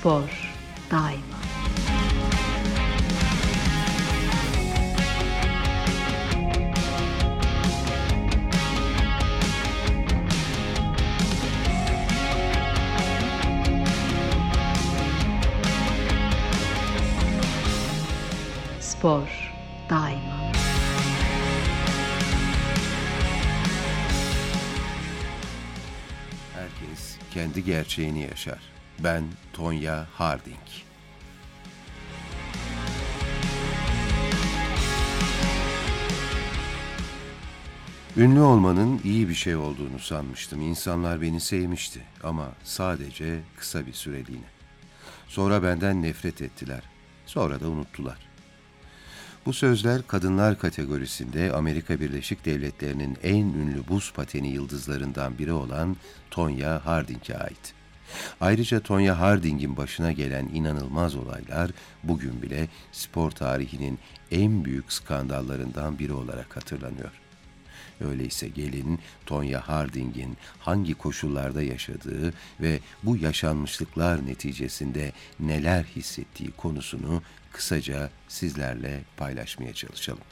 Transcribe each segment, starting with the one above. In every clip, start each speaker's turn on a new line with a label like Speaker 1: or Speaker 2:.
Speaker 1: Spor daima. Spor daima.
Speaker 2: Herkes kendi gerçeğini yaşar. Ben Tonya Harding. Ünlü olmanın iyi bir şey olduğunu sanmıştım. İnsanlar beni sevmişti ama sadece kısa bir süreliğine. Sonra benden nefret ettiler. Sonra da unuttular. Bu sözler kadınlar kategorisinde Amerika Birleşik Devletleri'nin en ünlü buz pateni yıldızlarından biri olan Tonya Harding'e ait. Ayrıca Tonya Harding'in başına gelen inanılmaz olaylar bugün bile spor tarihinin en büyük skandallarından biri olarak hatırlanıyor. Öyleyse gelin Tonya Harding'in hangi koşullarda yaşadığı ve bu yaşanmışlıklar neticesinde neler hissettiği konusunu kısaca sizlerle paylaşmaya çalışalım.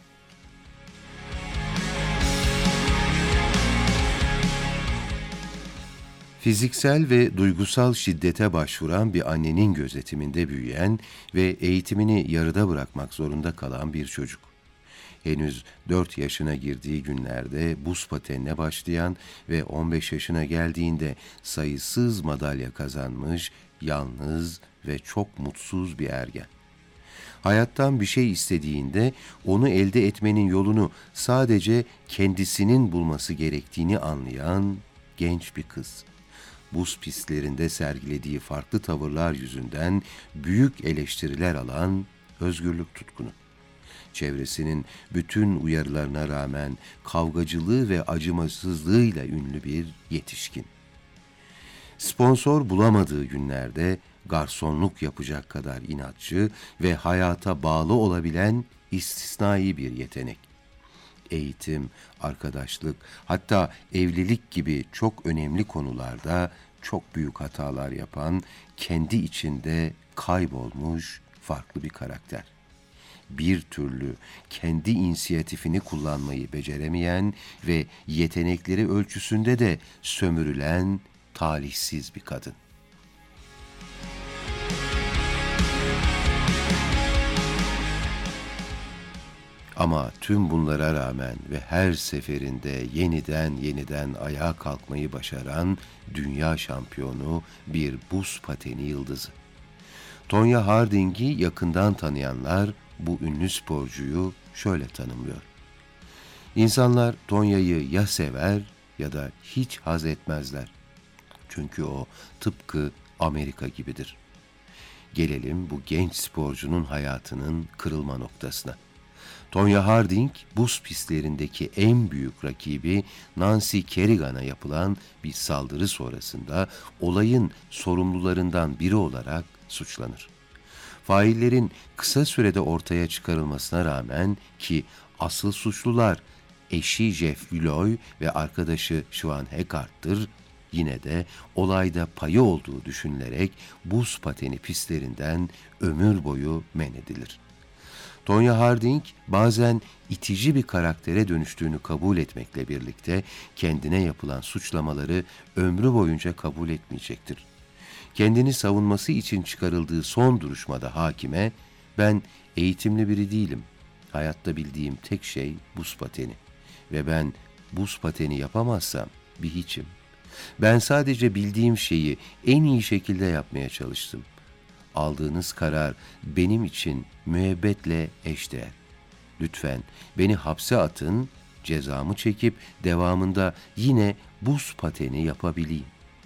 Speaker 2: Fiziksel ve duygusal şiddete başvuran bir annenin gözetiminde büyüyen ve eğitimini yarıda bırakmak zorunda kalan bir çocuk. Henüz 4 yaşına girdiği günlerde buz patenine başlayan ve 15 yaşına geldiğinde sayısız madalya kazanmış, yalnız ve çok mutsuz bir ergen. Hayattan bir şey istediğinde onu elde etmenin yolunu sadece kendisinin bulması gerektiğini anlayan genç bir kız. Buz pistlerinde sergilediği farklı tavırlar yüzünden büyük eleştiriler alan özgürlük tutkunu. Çevresinin bütün uyarılarına rağmen kavgacılığı ve acımasızlığıyla ünlü bir yetişkin. Sponsor bulamadığı günlerde garsonluk yapacak kadar inatçı ve hayata bağlı olabilen istisnai bir yetenek. Eğitim, arkadaşlık, hatta evlilik gibi çok önemli konularda çok büyük hatalar yapan, kendi içinde kaybolmuş farklı bir karakter. Bir türlü kendi inisiyatifini kullanmayı beceremeyen ve yetenekleri ölçüsünde de sömürülen talihsiz bir kadın. Ama tüm bunlara rağmen ve her seferinde yeniden ayağa kalkmayı başaran dünya şampiyonu bir buz pateni yıldızı. Tonya Harding'i yakından tanıyanlar bu ünlü sporcuyu şöyle tanımlıyor. İnsanlar Tonya'yı ya sever ya da hiç haz etmezler. Çünkü o tıpkı Amerika gibidir. Gelelim bu genç sporcunun hayatının kırılma noktasına. Tonya Harding, buz pistlerindeki en büyük rakibi Nancy Kerrigan'a yapılan bir saldırı sonrasında olayın sorumlularından biri olarak suçlanır. Faillerin kısa sürede ortaya çıkarılmasına rağmen ki asıl suçlular eşi Jeff Uloy ve arkadaşı Swan Heckart'tır, yine de olayda payı olduğu düşünülerek buz pateni pistlerinden ömür boyu men edilir. Tonya Harding bazen itici bir karaktere dönüştüğünü kabul etmekle birlikte kendine yapılan suçlamaları ömrü boyunca kabul etmeyecektir. Kendini savunması için çıkarıldığı son duruşmada hakime, "Ben eğitimli biri değilim. Hayatta bildiğim tek şey buz pateni. Ve ben buz pateni yapamazsam bir hiçim. Ben sadece bildiğim şeyi en iyi şekilde yapmaya çalıştım. Aldığınız karar benim için müebbetle eşdeğer. Lütfen beni hapse atın, cezamı çekip devamında yine buz pateni yapabileyim."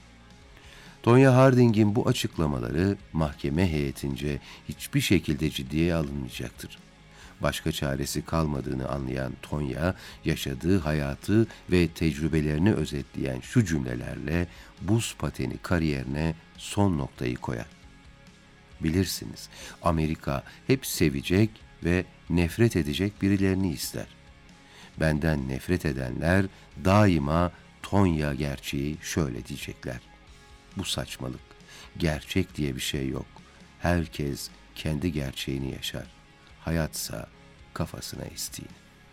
Speaker 2: Tonya Harding'in bu açıklamaları mahkeme heyetince hiçbir şekilde ciddiye alınmayacaktır. Başka çaresi kalmadığını anlayan Tonya, yaşadığı hayatı ve tecrübelerini özetleyen şu cümlelerle buz pateni kariyerine son noktayı koyar. Bilirsiniz, Amerika hep sevecek ve nefret edecek birilerini ister. Benden nefret edenler daima Tonya gerçeği şöyle diyecekler: "Bu saçmalık. Gerçek diye bir şey yok. Herkes kendi gerçeğini yaşar. Hayatsa kafasına estiğini.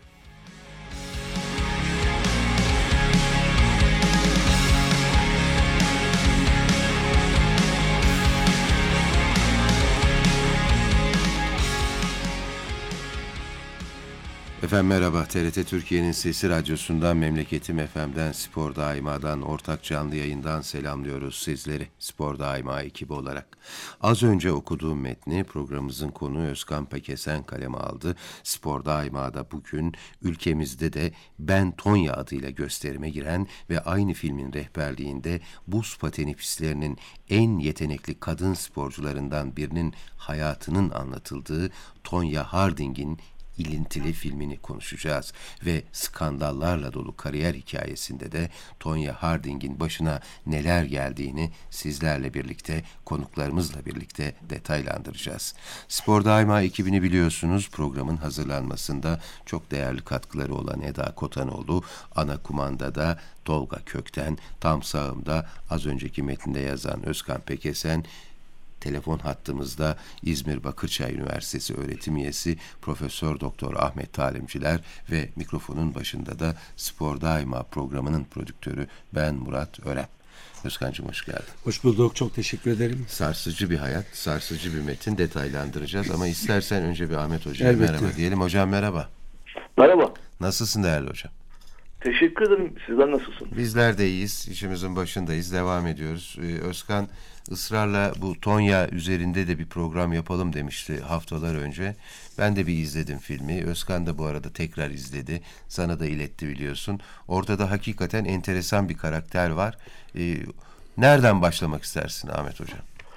Speaker 2: Efendim merhaba, TRT Türkiye'nin Sesi Radyosu'ndan, Memleketim FM'den, Spor Daima'dan, ortak canlı yayından selamlıyoruz sizleri, Spor Daima ekibi olarak. Az önce okuduğum metni programımızın konuğu Özkan Pekesen kaleme aldı. Spor Daima'da bugün ülkemizde de Ben Tonya adıyla gösterime giren ve aynı filmin rehberliğinde buz pateni pistlerinin en yetenekli kadın sporcularından birinin hayatının anlatıldığı Tonya Harding'in ilintili filmini konuşacağız ve skandallarla dolu kariyer hikayesinde de Tonya Harding'in başına neler geldiğini sizlerle birlikte, konuklarımızla birlikte detaylandıracağız. Spor Daima ekibini biliyorsunuz, programın hazırlanmasında çok değerli katkıları olan Eda Kotanoğlu, ana kumandada Tolga Kökten, tam sağımda az önceki metninde yazan Özkan Pekesen, telefon hattımızda İzmir Bakırçay Üniversitesi öğretim üyesi Profesör Doktor Ahmet Talimciler ve mikrofonun başında da Spor Daima programının prodüktörü ben Murat Örem. Özkan'cığım hoş geldin.
Speaker 3: Hoş bulduk, çok teşekkür ederim.
Speaker 2: Sarsıcı bir hayat, sarsıcı bir metin, detaylandıracağız ama istersen önce bir Ahmet Hoca'ya merhaba diyelim. Hocam merhaba.
Speaker 4: Merhaba.
Speaker 2: Nasılsın değerli hocam?
Speaker 4: Teşekkür ederim. Sizler nasılsınız?
Speaker 2: Bizler de iyiyiz. İşimizin başındayız. Devam ediyoruz. Özkan ısrarla bu Tonya üzerinde de bir program yapalım demişti haftalar önce. Ben de bir izledim filmi. Özkan da bu arada tekrar izledi. Sana da iletti biliyorsun. Ortada hakikaten enteresan bir karakter var. Nereden başlamak istersin Ahmet Hocam?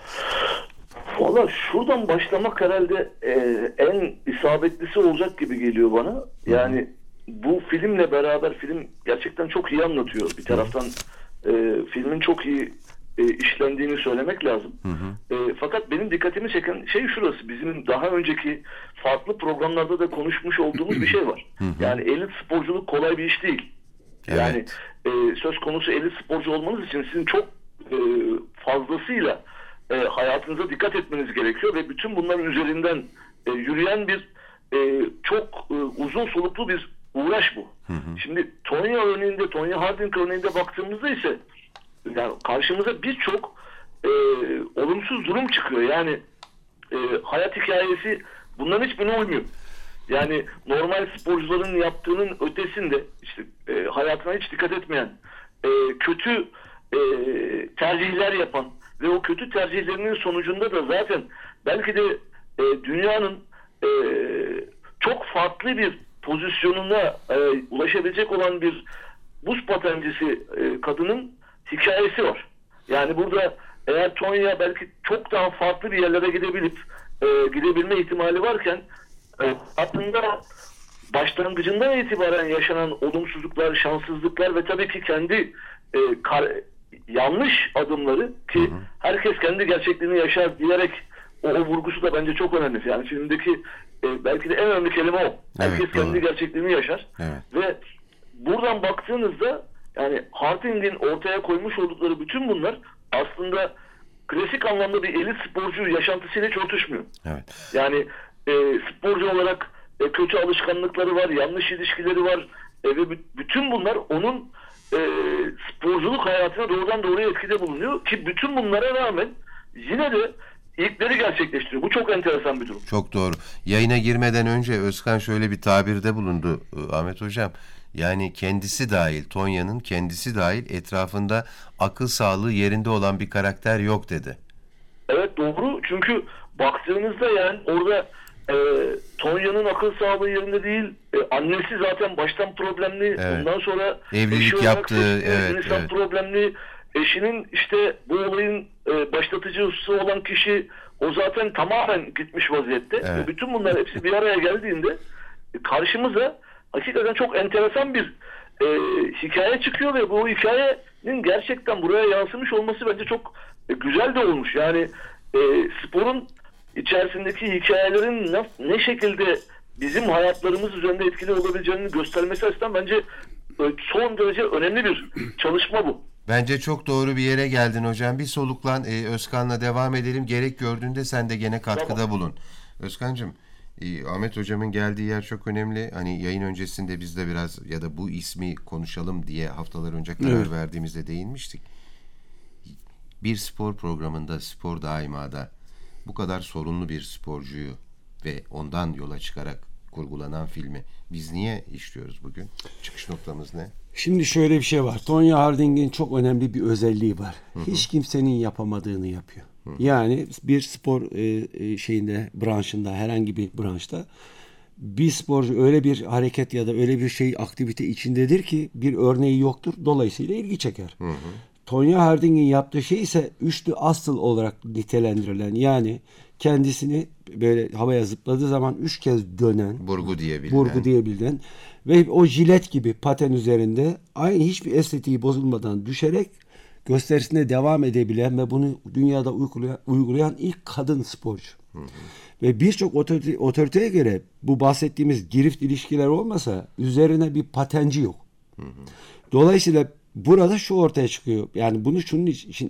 Speaker 4: Valla şuradan başlamak herhalde en isabetlisi olacak gibi geliyor bana. Yani bu filmle beraber film gerçekten çok iyi anlatıyor. Bir taraftan filmin çok iyi işlendiğini söylemek lazım. Fakat benim dikkatimi çeken şey şurası. Bizim daha önceki farklı programlarda da konuşmuş olduğumuz bir şey var. Yani elit sporculuk kolay bir iş değil.
Speaker 2: Evet.
Speaker 4: Yani söz konusu elit sporcu olmanız için sizin çok fazlasıyla hayatınıza dikkat etmeniz gerekiyor ve bütün bunların üzerinden yürüyen bir çok uzun soluklu bir uğraş bu. Şimdi Tonya Harding örneğinde baktığımızda ise yani karşımıza birçok olumsuz durum çıkıyor. Yani hayat hikayesi bunların hiçbirine uymuyor. Yani normal sporcuların yaptığının ötesinde işte hayatına hiç dikkat etmeyen, kötü tercihler yapan ve o kötü tercihlerinin sonucunda da zaten belki de dünyanın çok farklı bir pozisyonuna ulaşabilecek olan bir buz patencisi kadının hikayesi var. Yani burada eğer Tonya belki çok daha farklı bir yerlere gidebilme ihtimali varken aslında başlangıcından itibaren yaşanan olumsuzluklar, şanssızlıklar ve tabii ki kendi yanlış adımları ki herkes kendi gerçekliğini yaşar diyerek o vurgusu da bence çok önemli. Yani filmdeki belki de en önemli kelime o. Herkes kendi gerçekliğini yaşar.
Speaker 2: Evet.
Speaker 4: Ve buradan baktığınızda yani Harding'in ortaya koymuş oldukları bütün bunlar aslında klasik anlamda bir elit sporcu yaşantısıyla hiç örtüşmüyor.
Speaker 2: Evet.
Speaker 4: Yani sporcu olarak kötü alışkanlıkları var, yanlış ilişkileri var ve bütün bunlar onun sporculuk hayatına doğrudan doğruya etkide bulunuyor ki bütün bunlara rağmen yine de ilkleri gerçekleştiriyor. Bu çok enteresan bir durum.
Speaker 2: Çok doğru. Yayına girmeden önce Özkan şöyle bir tabirde bulundu Ahmet Hocam. Yani kendisi dahil, Tonya'nın kendisi dahil etrafında akıl sağlığı yerinde olan bir karakter yok dedi.
Speaker 4: Evet doğru. Çünkü baktığınızda yani orada Tonya'nın akıl sağlığı yerinde değil. Annesi zaten baştan problemli.
Speaker 2: Evet.
Speaker 4: Bundan sonra
Speaker 2: evlilik yaptığı
Speaker 4: evet. problemli. Eşinin işte bu olayın başlatıcısı olan kişi o zaten tamamen gitmiş vaziyette.
Speaker 2: Evet.
Speaker 4: Ve bütün bunlar hepsi bir araya geldiğinde karşımıza hakikaten çok enteresan bir hikaye çıkıyor ve bu hikayenin gerçekten buraya yansımış olması bence çok güzel de olmuş. Yani sporun içerisindeki hikayelerin ne şekilde bizim hayatlarımız üzerinde etkili olabileceğini göstermesi açısından bence son derece önemli bir çalışma bu.
Speaker 2: Bence çok doğru bir yere geldin hocam. Bir soluklan, Özkan'la devam edelim. Gerek gördüğünde sen de gene katkıda bulun. Özkan'cığım, Ahmet hocamın geldiği yer çok önemli. Hani yayın öncesinde biz de biraz ya da bu ismi konuşalım diye haftalar önce karar verdiğimizde değinmiştik. Bir spor programında, Spor Daima'da bu kadar sorunlu bir sporcuyu ve ondan yola çıkarak kurgulanan filmi biz niye işliyoruz bugün? Çıkış noktamız ne?
Speaker 3: Şimdi şöyle bir şey var. Tonya Harding'in çok önemli bir özelliği var. Hiç kimsenin yapamadığını yapıyor. Yani bir spor branşında, herhangi bir branşta bir sporcu öyle bir hareket ya da öyle bir aktivite içindedir ki bir örneği yoktur. Dolayısıyla ilgi çeker. Tonya Harding'in yaptığı şey ise üçlü asıl olarak nitelendirilen, yani kendisini böyle havaya zıpladığı zaman 3 kez dönen, burgu diyebilen ve o jilet gibi paten üzerinde aynı hiçbir estetiği bozulmadan düşerek gösterisine devam edebilen ve bunu dünyada uygulayan ilk kadın sporcu. Ve birçok otoriteye göre bu bahsettiğimiz girift ilişkiler olmasa üzerine bir patenci yok. Dolayısıyla burada şu ortaya çıkıyor. Yani bunu şunun için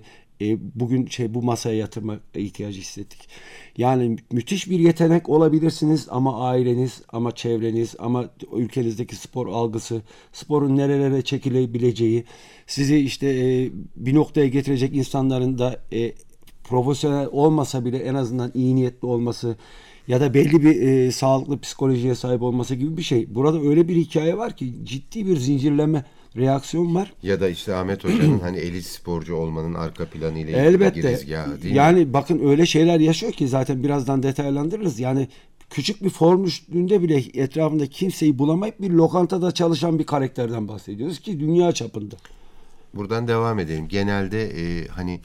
Speaker 3: bugün bu masaya yatırma ihtiyacı hissettik. Yani müthiş bir yetenek olabilirsiniz ama aileniz, ama çevreniz, ama ülkenizdeki spor algısı, sporun nerelere çekilebileceği, sizi bir noktaya getirecek insanların da profesyonel olmasa bile en azından iyi niyetli olması ya da belli bir sağlıklı psikolojiye sahip olması gibi bir şey. Burada öyle bir hikaye var ki ciddi bir zincirleme reaksiyon var.
Speaker 2: Ya da Ahmet Hoca'nın hani elit sporcu olmanın arka planıyla
Speaker 3: ilgili
Speaker 2: girizgahı değil mi?
Speaker 3: Yani bakın öyle şeyler yaşıyor ki zaten birazdan detaylandırırız. Yani küçük bir form üstünde bile etrafında kimseyi bulamayıp bir lokantada çalışan bir karakterden bahsediyoruz ki dünya çapında.
Speaker 2: Buradan devam edelim. Genelde hani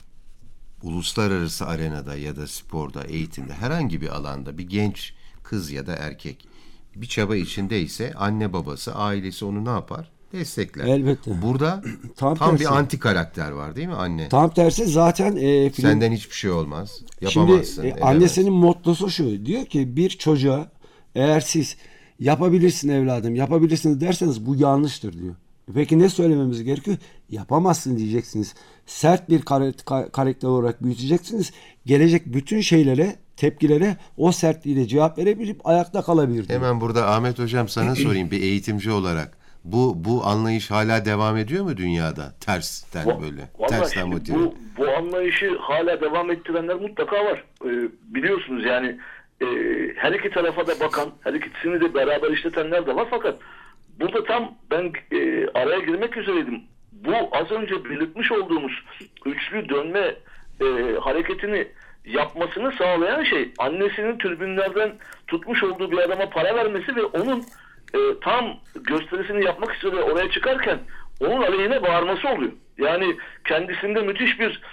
Speaker 2: uluslararası arenada ya da sporda, eğitimde, herhangi bir alanda bir genç kız ya da erkek bir çaba içindeyse anne babası, ailesi onu ne yapar? Destekler.
Speaker 3: Elbette.
Speaker 2: Burada tam bir anti karakter var değil mi anne?
Speaker 3: Tam tersi zaten
Speaker 2: senden hiçbir şey olmaz. Yapamazsın.
Speaker 3: Şimdi annesinin mottosu şu. Diyor ki bir çocuğa eğer siz yapabilirsin evladım, yapabilirsiniz derseniz bu yanlıştır diyor. Peki ne söylememiz gerekiyor? Yapamazsın diyeceksiniz. Sert bir karakter olarak büyüteceksiniz. Gelecek bütün şeylere, tepkilere o sertliğiyle cevap verebilip ayakta kalabilir diyor.
Speaker 2: Hemen burada Ahmet Hocam sana sorayım bir eğitimci olarak. Bu anlayış hala devam ediyor mu dünyada? Tersten böyle. Tersten motive.
Speaker 4: Bu anlayışı hala devam ettirenler mutlaka var. Biliyorsunuz yani her iki tarafa da bakan, her ikisini de beraber işletenler de var. Fakat burada tam ben araya girmek üzereydim. Bu az önce belirtmiş olduğumuz üçlü dönme hareketini yapmasını sağlayan şey annesinin tribünlerden tutmuş olduğu bir adama para vermesi ve onun tam gösterisini yapmak üzere oraya çıkarken onun aleyhine bağırması oluyor. Yani kendisinde müthiş bir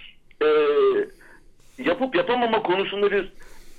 Speaker 4: yapıp yapamama konusunda bir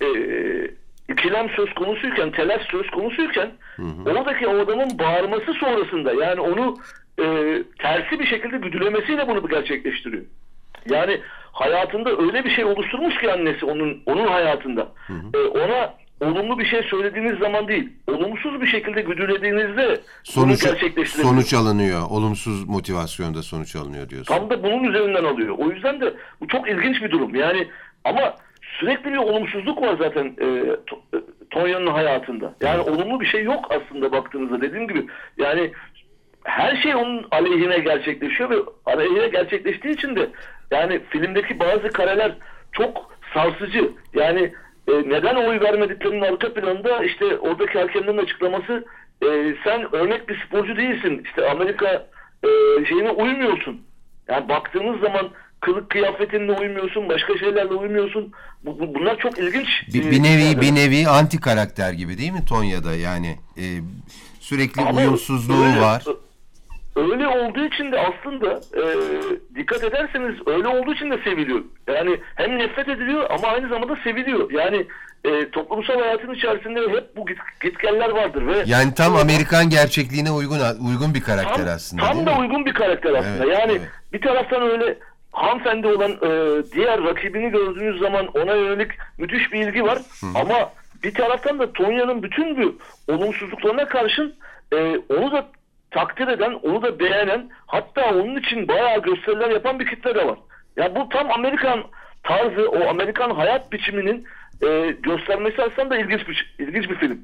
Speaker 4: ikilem söz konusuyken, telaş söz konusuyken oradaki o adamın bağırması sonrasında yani onu tersi bir şekilde güdülemesiyle bunu gerçekleştiriyor. Yani hayatında öyle bir şey oluşturmuş ki annesi onun hayatında. Ona olumlu bir şey söylediğiniz zaman değil, olumsuz bir şekilde güdülediğinizde
Speaker 2: sonuç alınıyor. Olumsuz motivasyonda sonuç alınıyor diyorsun.
Speaker 4: Tam da bunun üzerinden alıyor. O yüzden de bu çok ilginç bir durum. Yani ama sürekli bir olumsuzluk var zaten Tonya'nın hayatında. Yani olumlu bir şey yok aslında baktığınızda. Dediğim gibi yani her şey onun aleyhine gerçekleşiyor ve aleyhine gerçekleştiği için de yani filmdeki bazı kareler çok sarsıcı. Yani neden oy vermediklerinin arka planında oradaki hakemlerin açıklaması sen örnek bir sporcu değilsin. Amerika şeyine uymuyorsun. Yani baktığınız zaman kılık kıyafetinle uymuyorsun, başka şeylerle uymuyorsun. Bunlar çok ilginç.
Speaker 2: Bir nevi anti karakter gibi değil mi Tonya'da yani sürekli uyumsuzluğu var.
Speaker 4: Öyle olduğu için de aslında dikkat ederseniz öyle olduğu için de seviliyor. Yani hem nefret ediliyor ama aynı zamanda seviliyor. Yani toplumsal hayatın içerisinde hep bu gitgeller vardır ve
Speaker 2: yani tam Amerikan gerçekliğine uygun bir karakter aslında.
Speaker 4: Tam da uygun bir karakter aslında. Evet, yani evet. Bir taraftan öyle hanımefendi olan diğer rakibini gördüğünüz zaman ona yönelik müthiş bir ilgi var. Ama bir taraftan da Tonya'nın bütün bu olumsuzluklarına karşın onu da takdir eden, onu da beğenen, hatta onun için bayağı gösteriler yapan bir kitle de var. Ya bu tam Amerikan tarzı, o Amerikan hayat biçiminin göstermesi aslında ilginç bir film.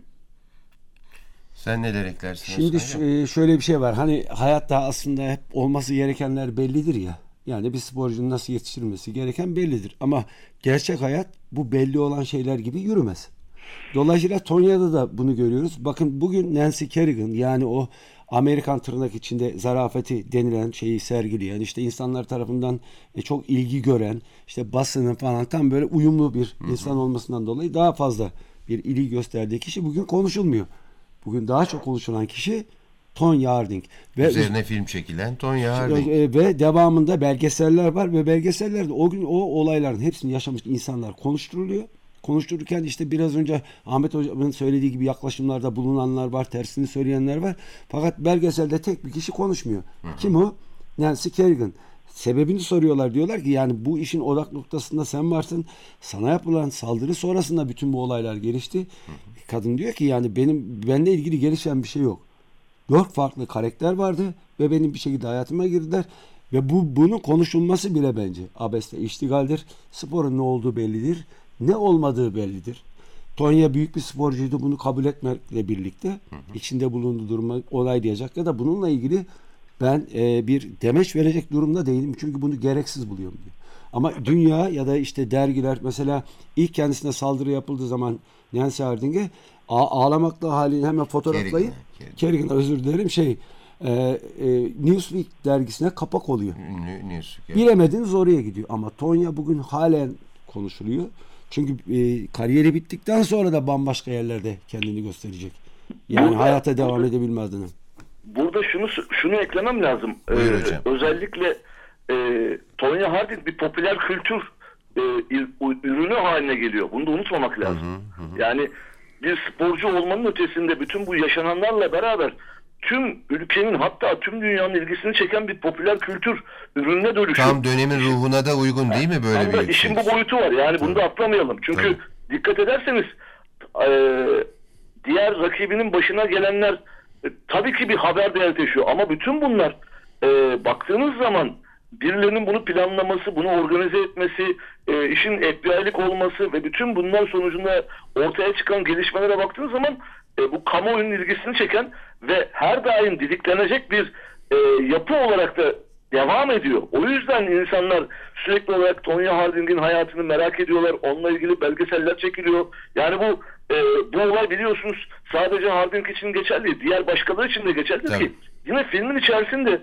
Speaker 2: Sen neler eklersin?
Speaker 3: Şimdi
Speaker 2: Osman?
Speaker 3: şöyle bir şey var. Hani hayatta aslında hep olması gerekenler bellidir ya. Yani bir sporcunun nasıl yetiştirilmesi gereken bellidir. Ama gerçek hayat bu belli olan şeyler gibi yürümez. Dolayısıyla Tonya'da da bunu görüyoruz. Bakın bugün Nancy Kerrigan, yani o Amerikan tırnak içinde zarafeti denilen şeyi sergileyen, işte insanlar tarafından çok ilgi gören, işte basının falan tam böyle uyumlu bir insan olmasından dolayı daha fazla bir ilgi gösterdiği kişi bugün konuşulmuyor. Bugün daha çok konuşulan kişi Tonya Harding. Ve
Speaker 2: Üzerine film çekilen Tonya Harding.
Speaker 3: ve devamında belgeseller var ve belgesellerde o gün o olayların hepsini yaşamış insanlar konuşturuluyor. Konuştururken işte biraz önce Ahmet Hocam'ın söylediği gibi yaklaşımlarda bulunanlar var, tersini söyleyenler var. Fakat belgeselde tek bir kişi konuşmuyor. Kim o? Nancy Kerrigan. Sebebini soruyorlar, diyorlar ki yani bu işin odak noktasında sen varsın. Sana yapılan saldırı sonrasında bütün bu olaylar gelişti. Kadın diyor ki yani benimle ilgili gelişen bir şey yok. 4 farklı karakter vardı ve benim bir şekilde hayatıma girdiler ve bunun konuşulması bile bence abesle iştigaldir. Sporun ne olduğu bellidir, ne olmadığı bellidir. Tonya büyük bir sporcuydu, bunu kabul etmekle birlikte içinde bulunduğu duruma olay diyecek ya da bununla ilgili ben bir demeç verecek durumda değilim çünkü bunu gereksiz buluyorum diyor. Ama dünya ya da işte dergiler mesela ilk kendisine saldırı yapıldığı zaman Nancy Harding'e ağlamakla halini hemen fotoğraflayıp Kerrigan'a özür dilerim Newsweek dergisine kapak oluyor.
Speaker 2: Newsweek.
Speaker 3: Bilemediniz oraya gidiyor. Ama Tonya bugün halen konuşuluyor. Çünkü kariyeri bittikten sonra da bambaşka yerlerde kendini gösterecek. Yani hayata devam edebilme adına.
Speaker 4: Burada şunu eklemem lazım. Özellikle Tonya Harding bir popüler kültür ürünü haline geliyor. Bunu da unutmamak lazım. Yani bir sporcu olmanın ötesinde bütün bu yaşananlarla beraber tüm ülkenin, hatta tüm dünyanın ilgisini çeken bir popüler kültür ürününe dönüşüyor.
Speaker 2: Tam dönemin ruhuna da uygun değil mi böyle bir
Speaker 4: işin bu boyutu var. Yani bunu da atlamayalım. Çünkü dikkat ederseniz diğer rakibinin başına gelenler tabii ki bir haber değeri taşıyor ama bütün bunlar baktığınız zaman birilerinin bunu planlaması, bunu organize etmesi, işin FBI'lik olması ve bütün bunlar sonucunda ortaya çıkan gelişmelere baktığınız zaman bu kamuoyunun ilgisini çeken ve her daim didiklenecek bir yapı olarak da devam ediyor. O yüzden insanlar sürekli olarak Tonya Harding'in hayatını merak ediyorlar. Onunla ilgili belgeseller çekiliyor. Yani bu olay biliyorsunuz sadece Harding için geçerli değil. Diğer başkaları için de geçerli ki yine filmin içerisinde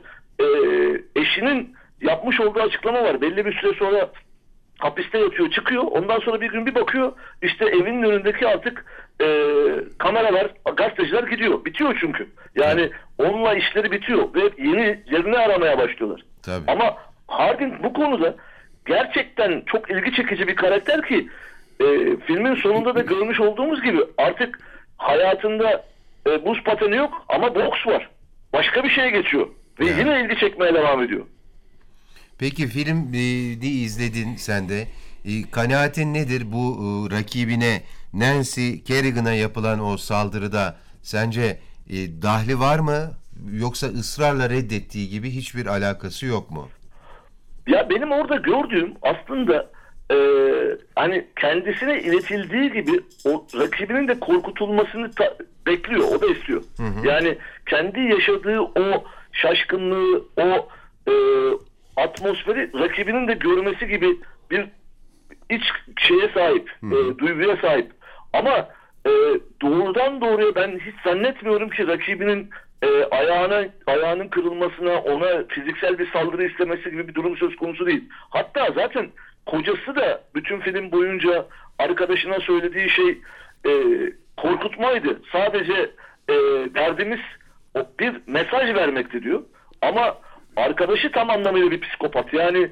Speaker 4: eşinin yapmış olduğu açıklama var. Belli bir süre sonra hapiste yatıyor, çıkıyor. Ondan sonra bir gün bir bakıyor, işte evinin önündeki artık kameralar, gazeteciler gidiyor. Bitiyor çünkü. Yani onunla işleri bitiyor ve yeni yerini aramaya başlıyorlar.
Speaker 2: Tabii.
Speaker 4: Ama Harding bu konuda gerçekten çok ilgi çekici bir karakter ki filmin sonunda da görmüş olduğumuz gibi artık hayatında buz pateni yok ama boks var. Başka bir şeye geçiyor. Ve yine ilgi çekmeye devam ediyor.
Speaker 2: Peki filmi izledin sen de. Kanaatin nedir bu rakibine Nancy Kerrigan'a yapılan o saldırıda? Sence dahli var mı? Yoksa ısrarla reddettiği gibi hiçbir alakası yok mu?
Speaker 4: Ya benim orada gördüğüm aslında hani kendisine iletildiği gibi o rakibinin de korkutulmasını bekliyor. O da istiyor. Yani kendi yaşadığı o şaşkınlığı, o atmosferi rakibinin de görmesi gibi bir iç şeye sahip, duyguya sahip. Ama doğrudan doğruya ben hiç zannetmiyorum ki rakibinin ayağının kırılmasına, ona fiziksel bir saldırı istemesi gibi bir durum söz konusu değil. Hatta zaten kocası da bütün film boyunca arkadaşına söylediği şey korkutmaydı. Sadece derdimiz bir mesaj vermekti diyor. Ama arkadaşı tam anlamıyla bir psikopat. Yani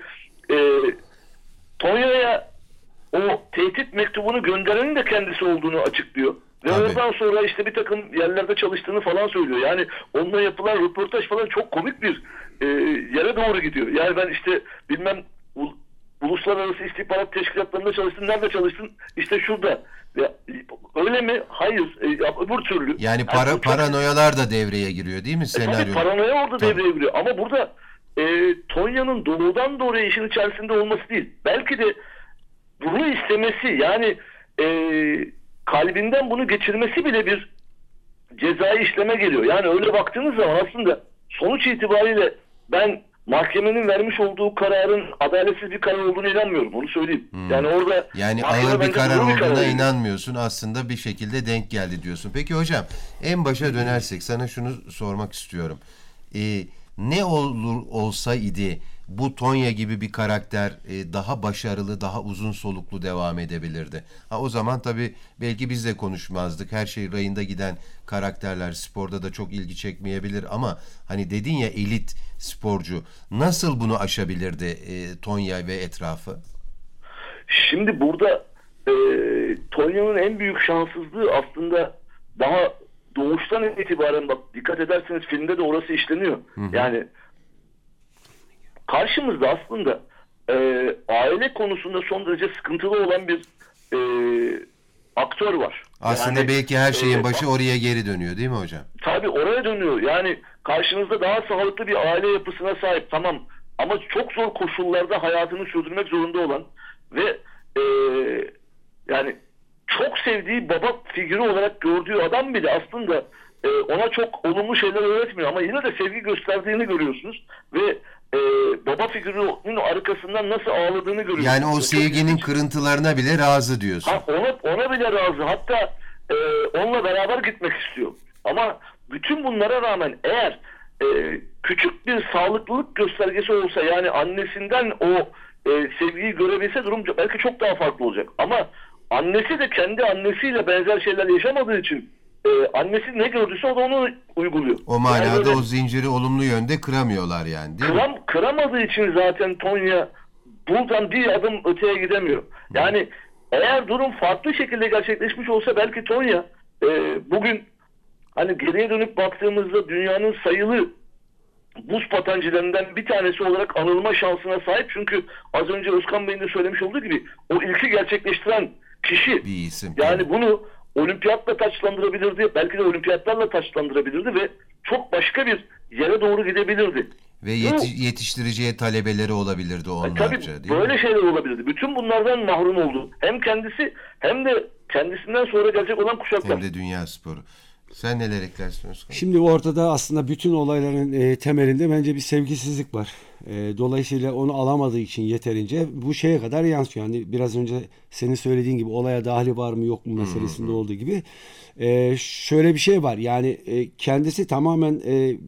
Speaker 4: Tonya'ya o tehdit mektubunu gönderenin de kendisi olduğunu açıklıyor. Ve oradan sonra işte bir takım yerlerde çalıştığını falan söylüyor. Yani onunla yapılan röportaj falan çok komik bir yere doğru gidiyor. Yani ben işte bilmem uluslararası istihbarat teşkilatlarında çalıştın. Nerede çalıştın? İşte şurada. Ya, öyle mi? Hayır. Öbür türlü.
Speaker 2: Yani
Speaker 4: çok...
Speaker 2: paranoyalar da devreye giriyor değil mi senaryo?
Speaker 4: Tabii paranoya orada devreye giriyor. Ama burada Tonya'nın doğrudan doğruya işin içerisinde olması değil. Belki de bunu istemesi, yani kalbinden bunu geçirmesi bile bir cezai işleme geliyor. Yani öyle baktığınız zaman aslında sonuç itibariyle ben mahkemenin vermiş olduğu kararın adaletsiz bir karar olduğunu inanmıyorum. Onu söyleyeyim. Yani orada
Speaker 2: ağır bir karar olduğuna inanmıyorsun. Aslında bir şekilde denk geldi diyorsun. Peki hocam, en başa dönersek sana şunu sormak istiyorum. Ne olsa idi bu Tonya gibi bir karakter daha başarılı, daha uzun soluklu devam edebilirdi. O zaman tabii belki biz de konuşmazdık. Her şey rayında giden karakterler sporda da çok ilgi çekmeyebilir ama hani dedin ya, elit sporcu nasıl bunu aşabilirdi Tonya ve etrafı?
Speaker 4: Şimdi burada Tonya'nın en büyük şanssızlığı aslında daha doğuştan itibaren, bak dikkat ederseniz filmde de orası işleniyor. Yani karşımızda aslında aile konusunda son derece sıkıntılı olan bir aktör var.
Speaker 2: Aslında yani, belki her şeyin başı oraya geri dönüyor değil mi hocam?
Speaker 4: Tabii oraya dönüyor. Yani karşınızda daha sağlıklı bir aile yapısına sahip, tamam, ama çok zor koşullarda hayatını sürdürmek zorunda olan ve yani çok sevdiği baba figürü olarak gördüğü adam bile aslında ona çok olumlu şeyler öğretmiyor ama yine de sevgi gösterdiğini görüyorsunuz ve baba figürünün arkasından nasıl ağladığını görüyorsunuz.
Speaker 2: Yani o sevginin kırıntılarına bile razı diyorsun.
Speaker 4: Ona bile razı. Hatta onunla beraber gitmek istiyor. Ama bütün bunlara rağmen eğer küçük bir sağlıklılık göstergesi olsa, yani annesinden o sevgiyi görebilse durum belki çok daha farklı olacak. Ama annesi de kendi annesiyle benzer şeyler yaşamadığı için annesi ne gördüyse o da onu uyguluyor.
Speaker 2: O manada yani o zinciri olumlu yönde kıramıyorlar yani, değil mi?
Speaker 4: Kıramadığı için zaten Tonya buradan bir adım öteye gidemiyor. Yani eğer durum farklı şekilde gerçekleşmiş olsa belki Tonya bugün hani geriye dönüp baktığımızda dünyanın sayılı buz patencilerinden bir tanesi olarak anılma şansına sahip. Çünkü az önce Özkan Bey'in de söylemiş olduğu gibi o ilki gerçekleştiren kişi.
Speaker 2: Bir isim.
Speaker 4: Yani bunu olimpiyatla taçlandırabilirdi. Belki de olimpiyatlarla taçlandırabilirdi ve çok başka bir yere doğru gidebilirdi.
Speaker 2: Ve yetiştiriciye talebeleri olabilirdi onlarca.
Speaker 4: Tabii böyle şeyler olabilirdi. Bütün bunlardan mahrum oldu. Hem kendisi hem de kendisinden sonra gelecek olan kuşaklar.
Speaker 2: Hem de dünya sporu. Sen neler eklersin Özkan?
Speaker 3: Şimdi ortada aslında bütün olayların temelinde bence bir sevgisizlik var. Dolayısıyla onu alamadığı için yeterince bu şeye kadar yansıyor. Yani biraz önce senin söylediğin gibi olaya dahli var mı yok mu meselesinde olduğu gibi. Şöyle bir şey var. Yani kendisi tamamen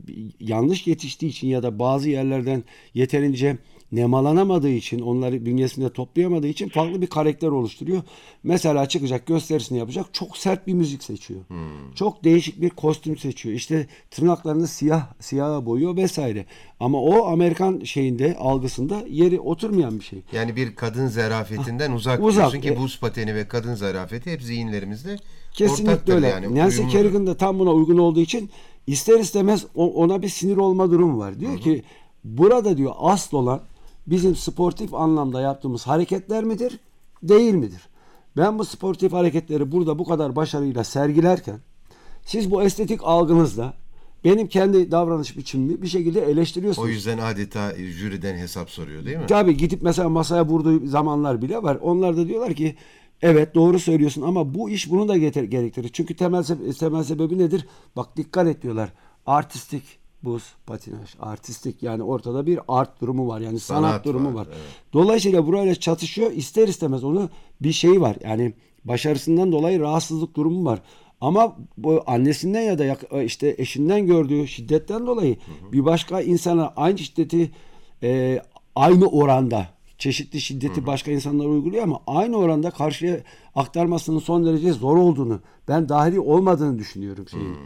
Speaker 3: yanlış yetiştiği için ya da bazı yerlerden yeterince nemalanamadığı için, onları bünyesinde toplayamadığı için farklı bir karakter oluşturuyor. Mesela çıkacak, gösterisini yapacak, çok sert bir müzik seçiyor. Çok değişik bir kostüm seçiyor. İşte tırnaklarını siyaha boyuyor vesaire. Ama o Amerikan algısında yeri oturmayan bir şey.
Speaker 2: Yani bir kadın zarafetinden uzak diyorsun ki buz pateni ve kadın zarafeti hep zihinlerimizde
Speaker 3: kesinlikle öyle.
Speaker 2: Yani
Speaker 3: Nancy Kerrigan da tam buna uygun olduğu için ister istemez ona bir sinir olma durumu var. Diyor ki burada diyor asıl olan bizim sportif anlamda yaptığımız hareketler midir, değil midir? Ben bu sportif hareketleri burada bu kadar başarıyla sergilerken siz bu estetik algınızla benim kendi davranış biçimimi bir şekilde eleştiriyorsunuz.
Speaker 2: O yüzden adeta jüriden hesap soruyor değil mi?
Speaker 3: Tabii gidip mesela masaya vurduğu zamanlar bile var. Onlar da diyorlar ki evet doğru söylüyorsun ama bu iş bunu da gerektirir. Çünkü temel sebebi nedir? Bak dikkat et diyorlar. Artistik buz patinaj, artistik, yani ortada bir art durumu var, yani sanat durumu var. Evet. Dolayısıyla burayla çatışıyor, ister istemez onu bir şey var, yani başarısından dolayı rahatsızlık durumu var. Ama bu annesinden ya da işte eşinden gördüğü şiddetten dolayı bir başka insana aynı şiddeti aynı oranda, çeşitli şiddeti başka insanlar uyguluyor ama aynı oranda karşıya aktarmasının son derece zor olduğunu, ben dahili olmadığını düşünüyorum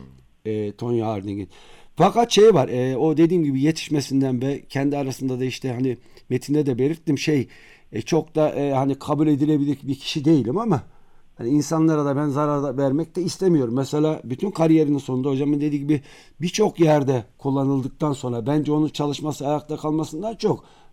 Speaker 3: Tonya Harding'in. Fakat var, o dediğim gibi yetişmesinden ve kendi arasında da işte hani metinde de belirttim çok da hani kabul edilebilir bir kişi değilim ama hani insanlara da ben zarar vermek de istemiyorum. Mesela bütün kariyerinin sonunda hocamın dediği gibi birçok yerde kullanıldıktan sonra bence onun çalışması ayakta kalmasından çok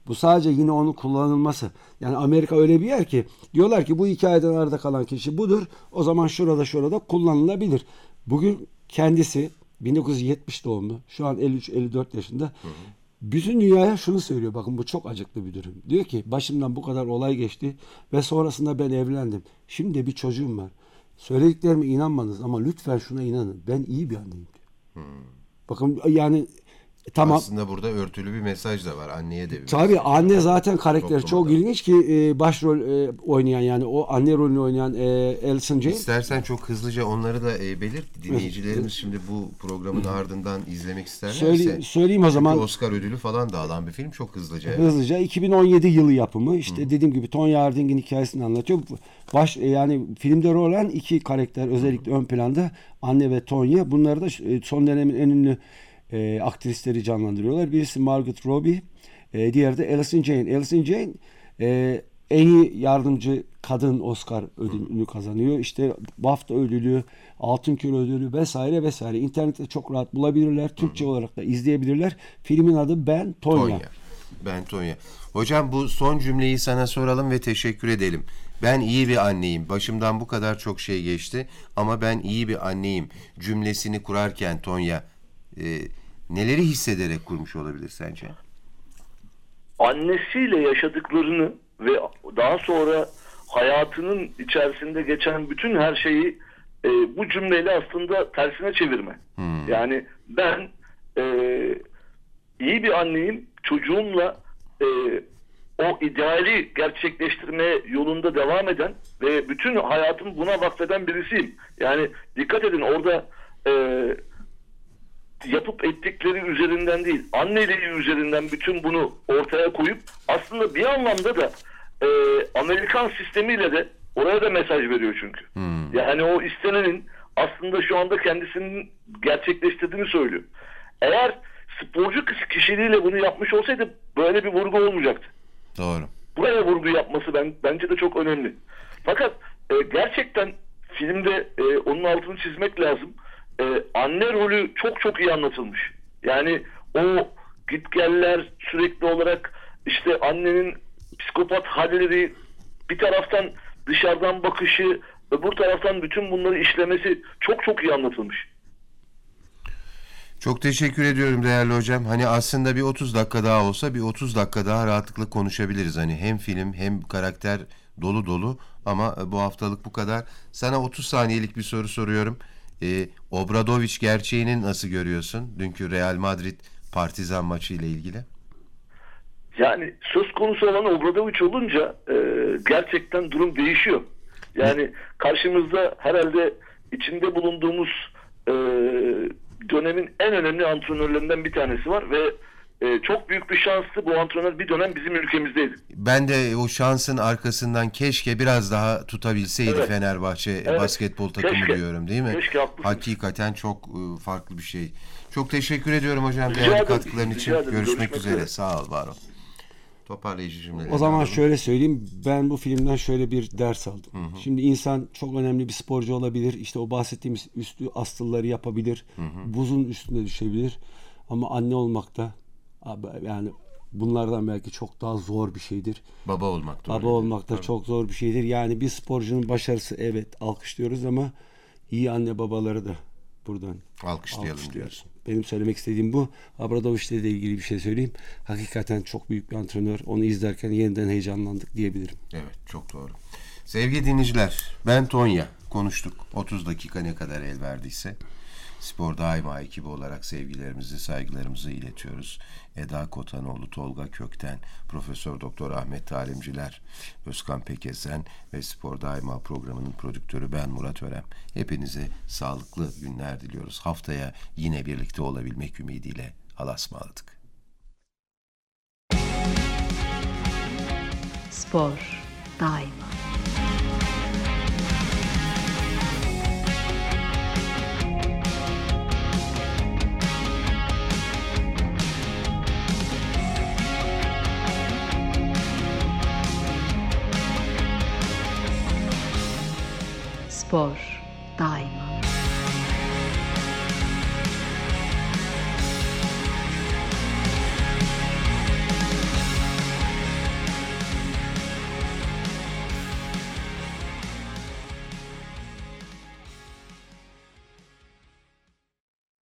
Speaker 3: Bu sadece yine onun kullanılması. Yani Amerika öyle bir yer ki diyorlar ki bu hikayeden arada kalan kişi budur. O zaman şurada kullanılabilir. Bugün kendisi 1970 doğumlu. Şu an 53-54 yaşında. Bütün dünyaya şunu söylüyor. Bakın bu çok acıklı bir durum. Diyor ki başımdan bu kadar olay geçti ve sonrasında ben evlendim. Şimdi de bir çocuğum var. Söylediklerime inanmadınız ama lütfen şuna inanın. Ben iyi bir anneyim diyor. Bakın yani tamam.
Speaker 2: Aslında burada örtülü bir mesaj da var. Anneye de bir
Speaker 3: Tabii
Speaker 2: mesaj
Speaker 3: anne
Speaker 2: var.
Speaker 3: zaten karakteri
Speaker 2: Topluma
Speaker 3: çok
Speaker 2: da.
Speaker 3: ilginç ki başrol oynayan yani o anne rolünü oynayan Alison Jane.
Speaker 2: İstersen çok hızlıca onları da belirt. Dinleyicilerimiz şimdi bu programın ardından izlemek isterlerse.
Speaker 3: Söyleyeyim o zaman.
Speaker 2: Çünkü Oscar ödülü falan da alan bir film, çok hızlıca.
Speaker 3: Hızlıca 2017 yılı yapımı. İşte dediğim gibi Tonya Harding'in hikayesini anlatıyor. Yani filmde rol alan iki karakter özellikle ön planda, anne ve Tonya. Bunları da son dönemin en ünlü aktrisleri canlandırıyorlar. Birisi Margot Robbie, diğeri de Alison Jane. Alison Jane en iyi yardımcı kadın Oscar ödülünü kazanıyor. İşte BAFTA ödülü, Altın Küre ödülü vesaire vesaire. İnternette çok rahat bulabilirler. Türkçe olarak da izleyebilirler. Filmin adı Ben Tonya.
Speaker 2: Ben Tonya. Hocam bu son cümleyi sana soralım ve teşekkür edelim. Ben iyi bir anneyim. Başımdan bu kadar çok şey geçti ama ben iyi bir anneyim cümlesini kurarken Tonya neleri hissederek kurmuş olabilir sence?
Speaker 4: Annesiyle yaşadıklarını ve daha sonra hayatının içerisinde geçen bütün her şeyi bu cümleyle aslında tersine çevirme. Yani ben iyi bir anneyim, çocuğumla o ideali gerçekleştirmeye yolunda devam eden ve bütün hayatımı buna vakfeden birisiyim. Yani dikkat edin, orada yapıp ettikleri üzerinden değil, anneliği üzerinden bütün bunu ortaya koyup aslında bir anlamda da Amerikan sistemiyle de oraya da mesaj veriyor çünkü. Yani o istenenin aslında şu anda kendisinin gerçekleştirdiğini söylüyor. Eğer sporcu kişiliğiyle bunu yapmış olsaydı böyle bir vurgu olmayacaktı.
Speaker 2: Doğru.
Speaker 4: Buraya vurgu yapması bence de çok önemli. Fakat gerçekten filmde onun altını çizmek lazım. Anne rolü çok çok iyi anlatılmış. Yani o gitgeller, sürekli olarak işte annenin psikopat halleri, bir taraftan dışarıdan bakışı, öbür taraftan bütün bunları işlemesi çok çok iyi anlatılmış.
Speaker 2: Çok teşekkür ediyorum değerli hocam. Hani aslında bir 30 dakika daha olsa bir 30 dakika daha rahatlıkla konuşabiliriz. Hani hem film hem karakter dolu dolu ama bu haftalık bu kadar. Sana 30 saniyelik bir soru soruyorum. Obradoviç gerçeğini nasıl görüyorsun? Dünkü Real Madrid Partizan maçı ile ilgili.
Speaker 4: Yani söz konusu olan Obradoviç olunca gerçekten durum değişiyor. Yani karşımızda herhalde içinde bulunduğumuz dönemin en önemli antrenörlerinden bir tanesi var ve çok büyük bir şanstı. Bu antrenör bir dönem bizim ülkemizdeydi.
Speaker 2: Ben de o şansın arkasından keşke biraz daha tutabilseydi
Speaker 4: Evet.
Speaker 2: Fenerbahçe basketbol takımı
Speaker 4: Keşke.
Speaker 2: diyorum, değil mi?
Speaker 4: Keşke, haklısın.
Speaker 2: Hakikaten çok farklı bir şey. Çok teşekkür ediyorum hocam
Speaker 4: Rica
Speaker 2: değerli
Speaker 4: ederim.
Speaker 2: katkıların için.
Speaker 4: Rica ederim.
Speaker 2: Görüşmek
Speaker 4: Görüşmek
Speaker 2: üzere.
Speaker 4: üzere.
Speaker 2: Sağ ol, var ol. Toparlayıcı cümleler.
Speaker 3: O zaman şöyle söyleyeyim. Ben bu filmden şöyle bir ders aldım. Şimdi insan çok önemli bir sporcu olabilir. İşte o bahsettiğimiz üstü asılları yapabilir. Buzun üstüne düşebilir. Ama anne olmak da yani bunlardan belki çok daha zor bir şeydir.
Speaker 2: Baba olmak da
Speaker 3: Baba
Speaker 2: öyle.
Speaker 3: olmak da çok zor bir şeydir. Yani bir sporcunun başarısı evet alkışlıyoruz ama iyi anne babaları da buradan
Speaker 2: Alkışlayalım
Speaker 3: alkışlıyoruz.
Speaker 2: diyorsun.
Speaker 3: Benim söylemek istediğim bu. Obradoviç'le de ilgili bir şey söyleyeyim. Hakikaten çok büyük bir antrenör. Onu izlerken yeniden heyecanlandık diyebilirim.
Speaker 2: Evet, çok doğru. Sevgili dinleyiciler, ben Tonya. Konuştuk. 30 dakika ne kadar el verdiyse. Spor Daima ekibi olarak sevgilerimizi, saygılarımızı iletiyoruz. Eda Kotanoğlu, Tolga Kökten, Profesör Doktor Ahmet Talimciler, Özkan Pekezen ve Spor Daima programının prodüktörü ben Murat Örem. Hepinize sağlıklı günler diliyoruz. Haftaya yine birlikte olabilmek ümidiyle alasmaladık.
Speaker 1: Spor daima. Spor